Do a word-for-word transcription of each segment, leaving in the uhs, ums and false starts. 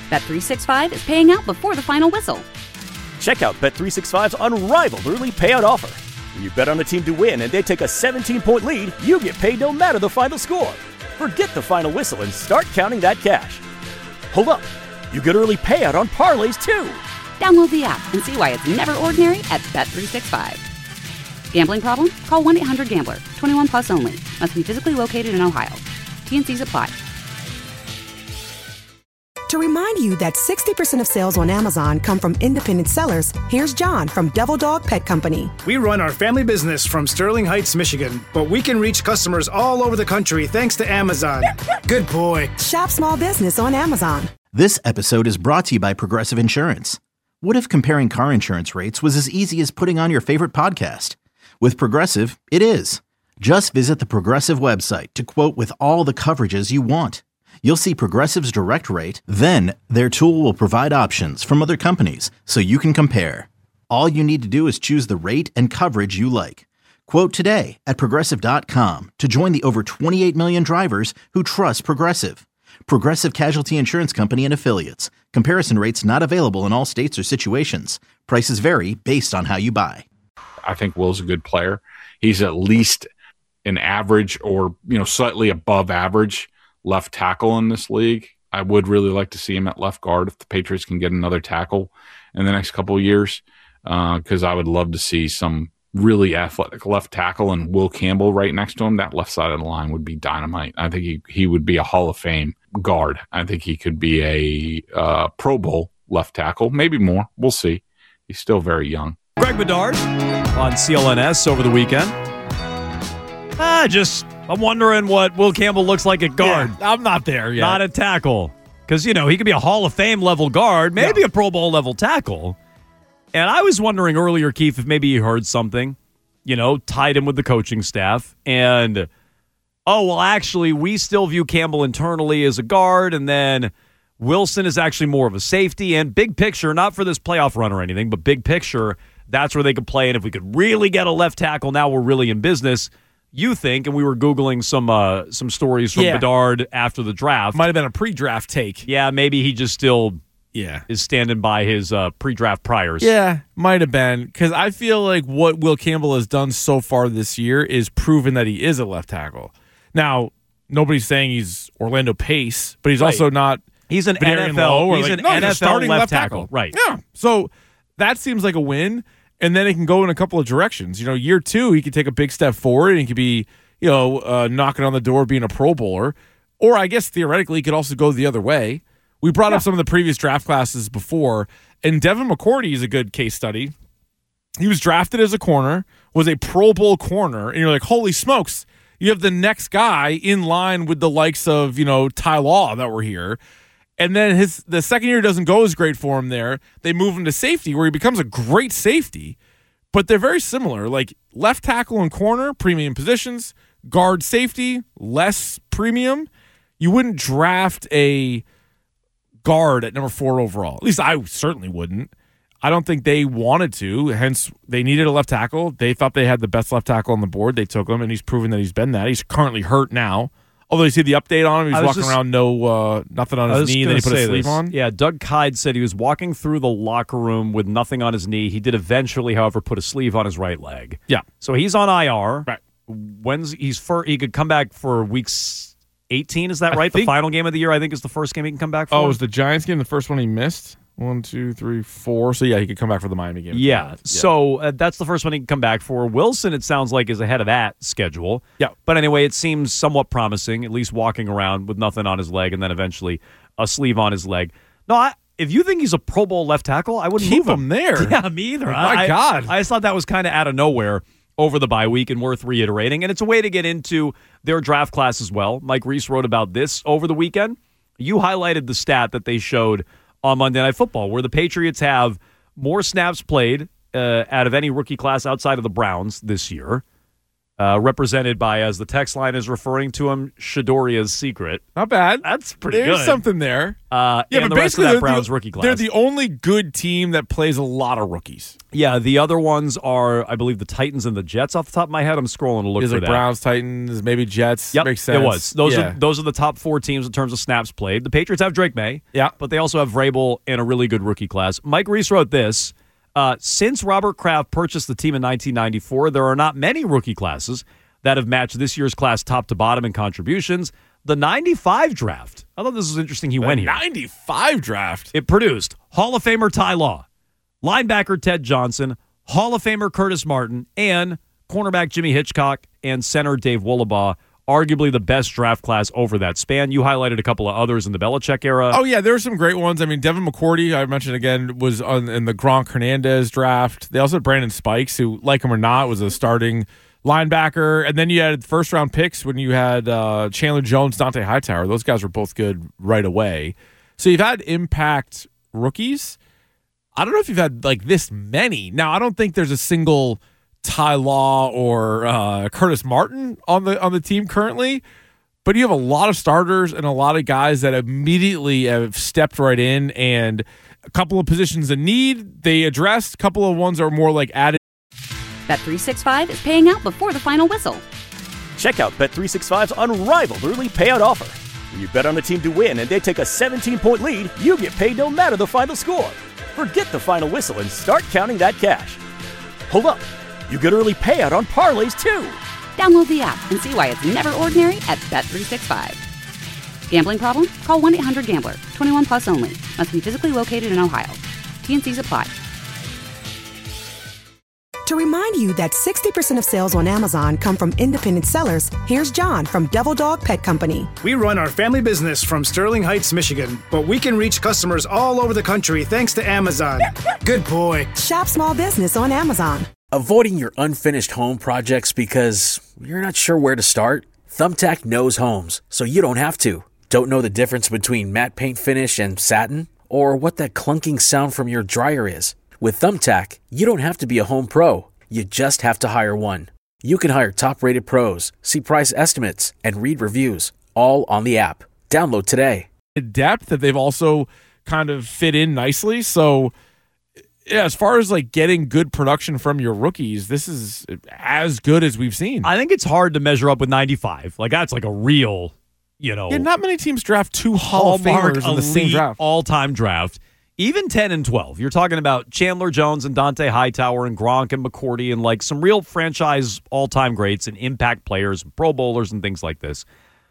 Bet three sixty-five is paying out before the final whistle. Check out Bet three sixty-five's unrivaled early payout offer. When you bet on a team to win and they take a seventeen-point lead, you get paid no matter the final score. Forget the final whistle and start counting that cash. Hold up. You get early payout on parlays, too. Download the app and see why it's never ordinary at Bet three sixty-five. Gambling problem? Call one eight hundred gambler. twenty-one plus only. Must be physically located in Ohio. T N Cs apply. To remind you that sixty percent of sales on Amazon come from independent sellers, here's John from Devil Dog Pet Company. We run our family business from Sterling Heights, Michigan, but we can reach customers all over the country thanks to Amazon. Good boy. Shop small business on Amazon. This episode is brought to you by Progressive Insurance. What if comparing car insurance rates was as easy as putting on your favorite podcast? With Progressive, it is. Just visit the Progressive website to quote with all the coverages you want. You'll see Progressive's direct rate, then their tool will provide options from other companies so you can compare. All you need to do is choose the rate and coverage you like. Quote today at Progressive dot com to join the over twenty-eight million drivers who trust Progressive. Progressive Casualty Insurance Company and Affiliates. Comparison rates not available in all states or situations. Prices vary based on how you buy. I think Will's a good player. He's at least an average or, you know, slightly above average left tackle in this league. I would really like to see him at left guard if the Patriots can get another tackle in the next couple of years, because uh, I would love to see some really athletic left tackle and Will Campbell right next to him. That left side of the line would be dynamite. I think he, he would be a Hall of Fame guard. I think he could be a uh, Pro Bowl left tackle, maybe more. We'll see. He's still very young. Greg Bedard on C L N S over the weekend. Ah, just... I'm wondering what Will Campbell looks like at guard. Yeah, I'm not there yet. Not at tackle. Because, you know, he could be a Hall of Fame level guard, maybe yeah. a Pro Bowl level tackle. And I was wondering earlier, Keith, if maybe you heard something, you know, tied in with the coaching staff. And, oh, well, actually, we still view Campbell internally as a guard. And then Wilson is actually more of a safety. And big picture, not for this playoff run or anything, but big picture, that's where they could play. And if we could really get a left tackle, now we're really in business. You think, and we were Googling some uh, some stories from yeah. Bedard after the draft. Might have been a pre-draft take. Yeah, maybe he just still yeah. is standing by his uh, pre-draft priors. Yeah, might have been. Because I feel like what Will Campbell has done so far this year is proven that he is a left tackle. Now, nobody's saying he's Orlando Pace, but he's right. also not He's an Badarian N F L, Lowe he's like, an no, N F L starting left, left tackle. tackle. Right. Yeah, so that seems like a win, and then it can go in a couple of directions. You know, year two, he could take a big step forward, and he could be you know, uh, knocking on the door being a Pro Bowler. Or I guess theoretically it could also go the other way. We brought yeah. up some of the previous draft classes before, and Devin McCourty is a good case study. He was drafted as a corner, was a Pro Bowl corner, and you're like, holy smokes, you have the next guy in line with the likes of, you know, Ty Law that were here. And then his the second year doesn't go as great for him there. They move him to safety where he becomes a great safety. But they're very similar. Like left tackle and corner, premium positions. Guard safety, less premium. You wouldn't draft a guard at number four overall. At least I certainly wouldn't. I don't think they wanted to. Hence, they needed a left tackle. They thought they had the best left tackle on the board. They took him, and he's proven that he's been that. He's currently hurt now. Although you see the update on him, he's walking just, around no uh, nothing on his knee, and then he put a sleeve this. on. Yeah, Doug Kide said he was walking through the locker room with nothing on his knee. He did eventually, however, put a sleeve on his right leg. Yeah. So he's on I R. Right. When's he's for? He could come back for weeks eighteen. Is that I right? think, the final game of the year, I think, is the first game he can come back for. Oh, it was the Giants game, the first one he missed. One, two, three, four. So yeah, he could come back for the Miami game. Yeah. yeah. So uh, that's the first one he can come back for. Wilson, it sounds like, is ahead of that schedule. Yeah. But anyway, it seems somewhat promising. At least walking around with nothing on his leg, and then eventually a sleeve on his leg. No, I. If you think he's a Pro Bowl left tackle, I wouldn't keep move him. him there. Yeah, me either. Oh, my I, God. I, I just thought that was kind of out of nowhere over the bye week and worth reiterating. And it's a way to get into their draft class as well. Mike Reese wrote about this over the weekend. You highlighted the stat that they showed on Monday Night Football, where the Patriots have more snaps played uh, out of any rookie class outside of the Browns this year. Uh, represented by, as the text line is referring to him, Shadoria's Secret. Not bad. That's pretty There's good. There's something there. Uh, yeah, and but the rest of basically that Browns the, rookie class. They're the only good team that plays a lot of rookies. Yeah, the other ones are, I believe, the Titans and the Jets off the top of my head. I'm scrolling to look It's for like that. Browns, Titans, maybe Jets. Yep, Makes sense. it was. Those yeah. are those are the top four teams in terms of snaps played. The Patriots have Drake May, yeah, but they also have Vrabel and a really good rookie class. Mike Reese wrote this. Uh, since Robert Kraft purchased the team in nineteen ninety-four, there are not many rookie classes that have matched this year's class top to bottom in contributions. The ninety-five draft, I thought this was interesting. He the went here. ninety-five draft. It produced Hall of Famer Ty Law, linebacker Ted Johnson, Hall of Famer Curtis Martin, and cornerback Jimmy Hitchcock and center Dave Wollabaugh. Arguably the best draft class over that span. You highlighted a couple of others in the Belichick era. Oh, yeah, there were some great ones. I mean, Devin McCourty, I mentioned again, was on, in the Gronk Hernandez draft. They also had Brandon Spikes, who, like him or not, was a starting linebacker. And then you had first-round picks when you had uh, Chandler Jones, Dante Hightower. Those guys were both good right away. So you've had impact rookies. I don't know if you've had, like, this many. Now, I don't think there's a single Ty Law or uh, Curtis Martin on the on the team currently, but you have a lot of starters and a lot of guys that immediately have stepped right in, and a couple of positions in need they addressed. A couple of ones are more like added. Bet three sixty-five is paying out before the final whistle. Check out Bet three sixty-five's unrivaled early payout offer. When you bet on a team to win and they take a seventeen-point lead, you get paid no matter the final score. Forget the final whistle and start counting that cash. Hold up. You get early payout on parlays, too. Download the app and see why it's never ordinary at Bet three sixty-five. Gambling problem? Call one eight hundred gambler. twenty-one plus only. Must be physically located in Ohio. T N Cs apply. To remind you that sixty percent of sales on Amazon come from independent sellers, here's John from Devil Dog Pet Company. We run our family business from Sterling Heights, Michigan, but we can reach customers all over the country thanks to Amazon. Good boy. Shop small business on Amazon. Avoiding your unfinished home projects because you're not sure where to start? Thumbtack knows homes, so you don't have to. Don't know the difference between matte paint finish and satin? Or what that clunking sound from your dryer is? With Thumbtack, you don't have to be a home pro. You just have to hire one. You can hire top-rated pros, see price estimates, and read reviews, all on the app. Download today. Depth that they've also kind of fit in nicely, so yeah, as far as like getting good production from your rookies, this is as good as we've seen. I think it's hard to measure up with ninety-five. Like that's like a real, you know, yeah, not many teams draft two Hall of Famers in the same draft. All-time draft. Even ten and twelve. You're talking about Chandler Jones and Dante Hightower and Gronk and McCourty and like some real franchise all-time greats and impact players, Pro Bowlers and things like this.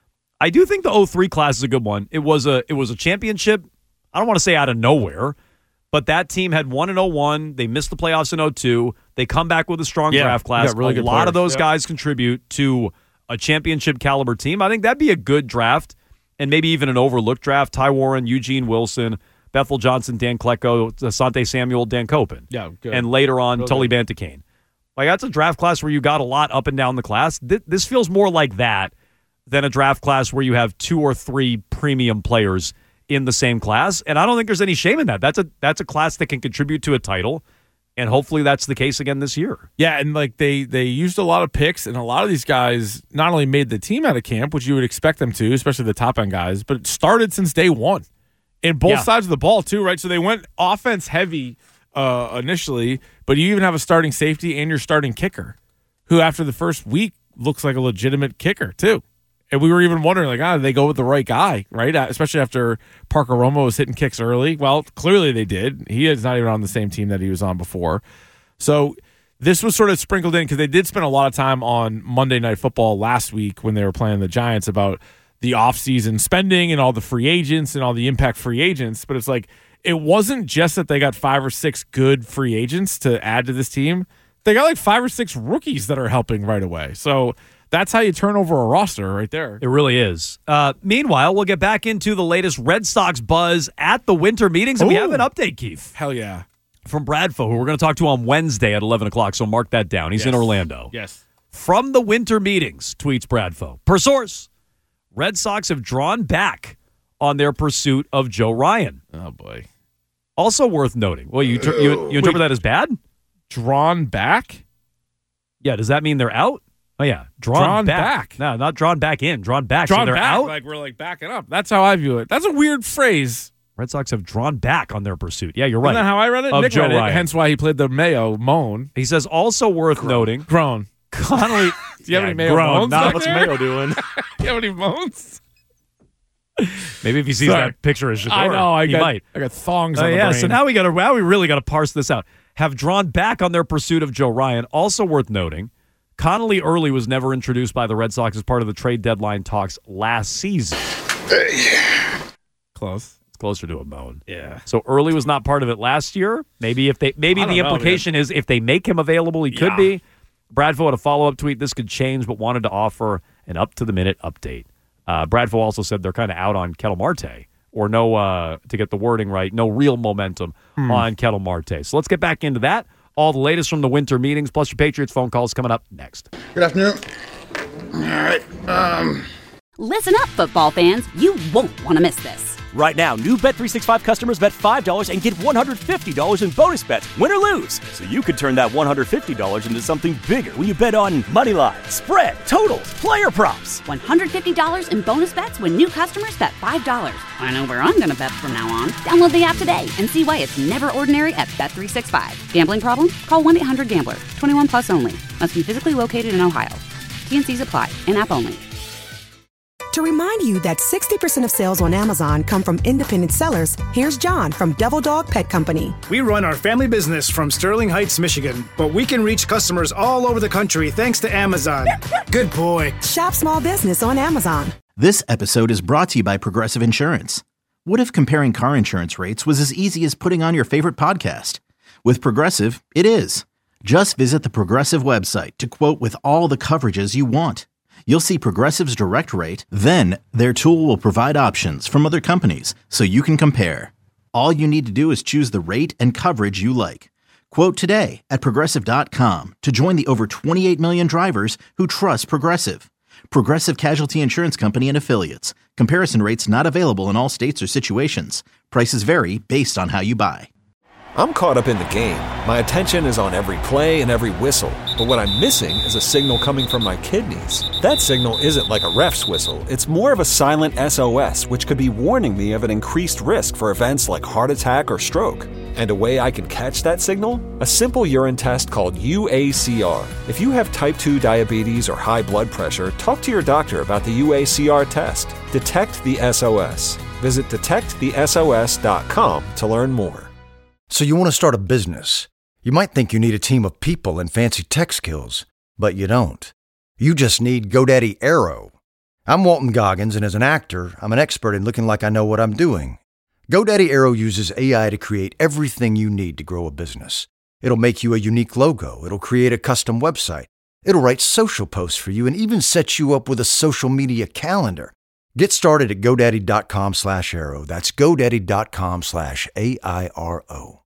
I do think the oh three class is a good one. It was a it was a championship. I don't want to say out of nowhere. But that team had won in oh one. They missed the playoffs in oh two. They come back with a strong yeah, draft class. Really a lot players. of those yeah. guys contribute to a championship caliber team. I think that'd be a good draft and maybe even an overlooked draft. Ty Warren, Eugene Wilson, Bethel Johnson, Dan Klecko, Asante Samuel, Dan Copen. Yeah, good. And later on, Real Tully good. Bantakane. Like that's a draft class where you got a lot up and down the class. Th- this feels more like that than a draft class where you have two or three premium players in the same class, and I don't think there's any shame in that. That's a that's a class that can contribute to a title, and hopefully that's the case again this year. Yeah, and like they they used a lot of picks, and a lot of these guys not only made the team out of camp, which you would expect them to, especially the top end guys, but it started since day one, in both Yeah. sides of the ball too, right? So they went offense heavy uh, initially, but you even have a starting safety and your starting kicker, who after the first week looks like a legitimate kicker too. And we were even wondering, like, ah, did they go with the right guy, right? Especially after Parker Romo was hitting kicks early. Well, clearly they did. He is not even on the same team that he was on before. So this was sort of sprinkled in because they did spend a lot of time on Monday Night Football last week when they were playing the Giants about the offseason spending and all the free agents and all the impact free agents. But it's like it wasn't just that they got five or six good free agents to add to this team. They got like five or six rookies that are helping right away. So that's how you turn over a roster right there. It really is. Uh, meanwhile, we'll get back into the latest Red Sox buzz at the winter meetings. And we have an update, Keith. Hell yeah. From Bradfo, who we're going to talk to on Wednesday at eleven o'clock. So mark that down. He's Yes. in Orlando. Yes. From the winter meetings, tweets Bradfo. Per source, Red Sox have drawn back on their pursuit of Joe Ryan. Oh, boy. Also worth noting. Well, you, you, you interpret Wait. that as bad? Drawn back? Yeah, does that mean they're out? Oh, yeah. Drawn, Drawn back. back. No, not drawn back in. Drawn back. Drawn so they're back, out. like we're like backing up. That's how I view it. That's a weird phrase. Red Sox have drawn back on their pursuit. Yeah, you're right. Isn't that how I read it? Of Nick Joe read it, Ryan. hence why he played the Mayo moan. He says also worth Grown. noting. Grown. Connolly. Do you have yeah, any Mayo grown. moans? Not back what's there? Mayo doing. Do you have any moans? Maybe if he sees Sorry. that picture of Shador, I know. I he got, might. I got thongs Oh, on the yeah, brain. so now we got to now we really got to parse this out. Have drawn back on their pursuit of Joe Ryan. Also worth noting, Connolly Early was never introduced by the Red Sox as part of the trade deadline talks last season. Close. It's closer to a moan. Yeah. So Early was not part of it last year. Maybe if they maybe I don't the know, implication is if they make him available, he could Yeah. be. Bradfo had a follow-up tweet. This could change, but wanted to offer an up-to-the-minute update. Uh, Bradfo also said they're kind of out on Ketel Marte, or no, uh, to get the wording right, no real momentum Hmm. on Ketel Marte. So let's get back into that. All the latest from the winter meetings, plus your Patriots phone calls coming up next. Good afternoon. All right. Um. Listen up, football fans. You won't want to miss this. Right now, new Bet three sixty-five customers bet five dollars and get one hundred fifty dollars in bonus bets, win or lose. So you could turn that one hundred fifty dollars into something bigger when you bet on money line, spread, totals, player props. one hundred fifty dollars in bonus bets when new customers bet five dollars. I know where I'm going to bet from now on. Download the app today and see why it's never ordinary at Bet three sixty-five. Gambling problem? Call one eight hundred gambler. twenty-one plus only. Must be physically located in Ohio. T and C's apply. In-app only. To remind you that sixty percent of sales on Amazon come from independent sellers, here's John from Devil Dog Pet Company. We run our family business from Sterling Heights, Michigan, but we can reach customers all over the country thanks to Amazon. Good boy. Shop small business on Amazon. This episode is brought to you by Progressive Insurance. What if comparing car insurance rates was as easy as putting on your favorite podcast? With Progressive, it is. Just visit the Progressive website to quote with all the coverages you want. You'll see Progressive's direct rate, then their tool will provide options from other companies so you can compare. All you need to do is choose the rate and coverage you like. Quote today at Progressive dot com to join the over twenty-eight million drivers who trust Progressive. Progressive Casualty Insurance Company and Affiliates. Comparison rates not available in all states or situations. Prices vary based on how you buy. I'm caught up in the game. My attention is on every play and every whistle. But what I'm missing is a signal coming from my kidneys. That signal isn't like a ref's whistle. It's more of a silent S O S, which could be warning me of an increased risk for events like heart attack or stroke. And a way I can catch that signal? A simple urine test called U A C R. If you have type two diabetes or high blood pressure, talk to your doctor about the U A C R test. Detect the S O S. Visit detect the S O S dot com to learn more. So you want to start a business. You might think you need a team of people and fancy tech skills, but you don't. You just need GoDaddy Aero. I'm Walton Goggins, and as an actor, I'm an expert in looking like I know what I'm doing. GoDaddy Aero uses A I to create everything you need to grow a business. It'll make you a unique logo. It'll create a custom website. It'll write social posts for you and even set you up with a social media calendar. Get started at GoDaddy.com slash Aero. That's GoDaddy.com slash A I R O.